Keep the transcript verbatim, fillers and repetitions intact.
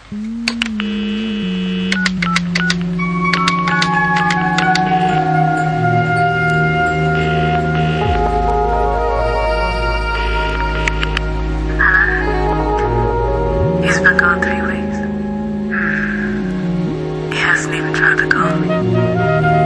He's been gone three weeks. He hasn't even tried to call me.